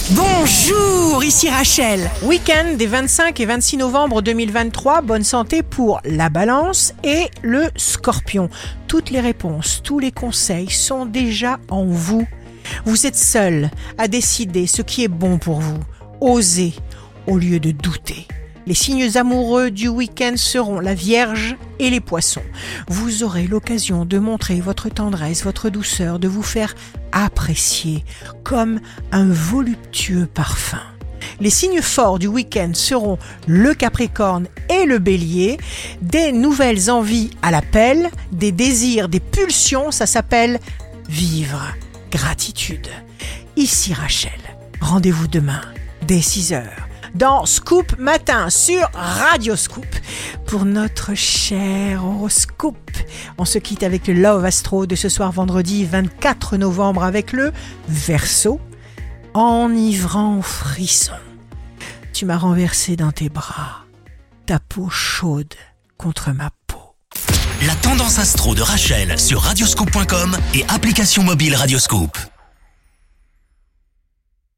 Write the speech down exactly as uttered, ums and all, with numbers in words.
Bonjour, ici Rachel. Week-end des vingt-cinq et vingt-six novembre deux mille vingt-trois, bonne santé pour la Balance et le Scorpion. Toutes les réponses, tous les conseils sont déjà en vous. Vous êtes seul à décider ce qui est bon pour vous. Osez au lieu de douter. Les signes amoureux du week-end seront la Vierge et les Poissons. Vous aurez l'occasion de montrer votre tendresse, votre douceur, de vous faire apprécier comme un voluptueux parfum. Les signes forts du week-end seront le Capricorne et le Bélier. Des nouvelles envies à l'appel, des désirs, des pulsions, ça s'appelle vivre. Gratitude. Ici Rachel. Rendez-vous demain dès six heures. Dans Scoop Matin sur Radio Scoop pour notre cher horoscope. On se quitte avec le Love Astro de ce soir vendredi vingt-quatre novembre avec le Verseau. Enivrant frisson, tu m'as renversé dans tes bras, ta peau chaude contre ma peau. La tendance astro de Rachel sur radioscoop point com et application mobile Radioscoop.